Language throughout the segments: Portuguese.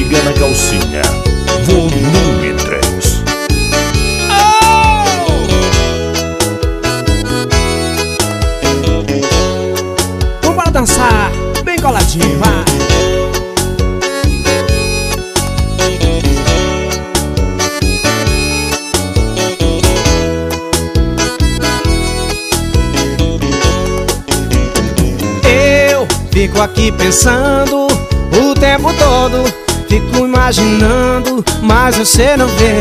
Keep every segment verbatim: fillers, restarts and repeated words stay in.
Liga na Calcinha, volume três. Oh! Vamos dançar bem coladinho, vai. Eu fico aqui pensando o tempo todo, fico imaginando, mas você não vê.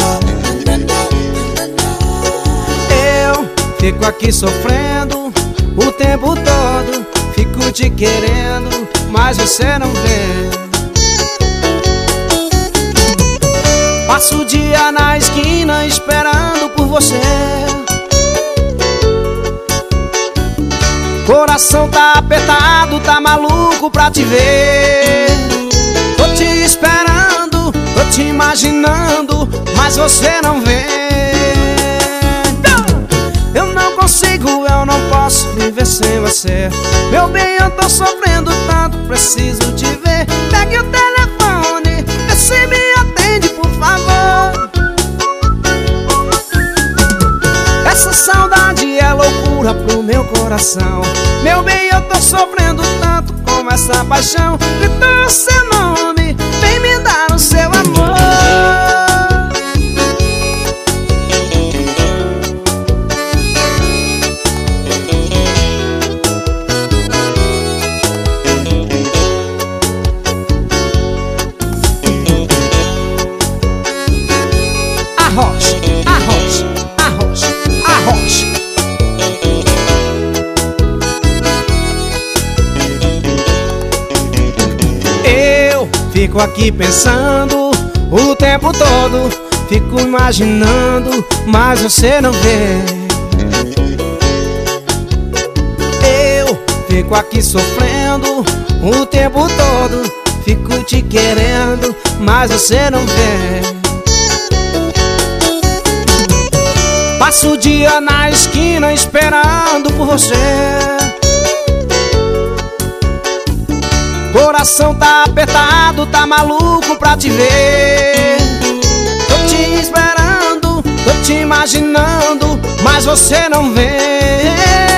Eu fico aqui sofrendo o tempo todo, fico te querendo, mas você não vê. Passo o dia na esquina esperando por você. Coração tá apertado, tá maluco pra te ver. Tô te esperando, tô te imaginando, mas você não vem. Eu não consigo, eu não posso viver sem você. Meu bem, eu tô sofrendo tanto, preciso te ver. Pegue o telefone, vê se me atende, por favor. Essa saudade é loucura pro meu coração. Meu bem, eu tô sofrendo tanto com essa paixão. Grita o seu nome, vem me dar o seu amor. Arrocha, arrocha, arrocha, arrocha. Eu fico aqui pensando o tempo todo, fico imaginando, mas você não vê. Eu fico aqui sofrendo o tempo todo, fico te querendo, mas você não vê. Passo o dia na esquina esperando por você. Coração tá apertado, tá maluco pra te ver. Tô te esperando, tô te imaginando, mas você não vem.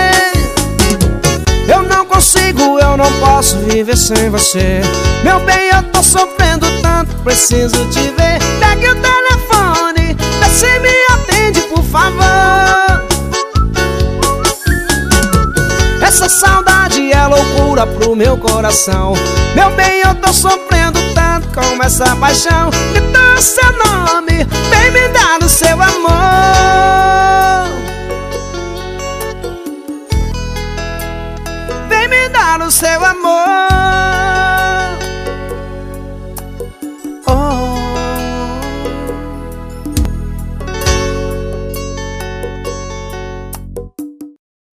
Eu não consigo, eu não posso viver sem você. Meu bem, eu tô sofrendo tanto, preciso te ver. Pegue o telefone, vê se me atende, por favor. Essa saudade é loucura pro meu coração. Meu bem, eu tô sofrendo tanto com essa paixão. Grita o seu nome, vem me dar o seu amor. Vem me dar o seu amor.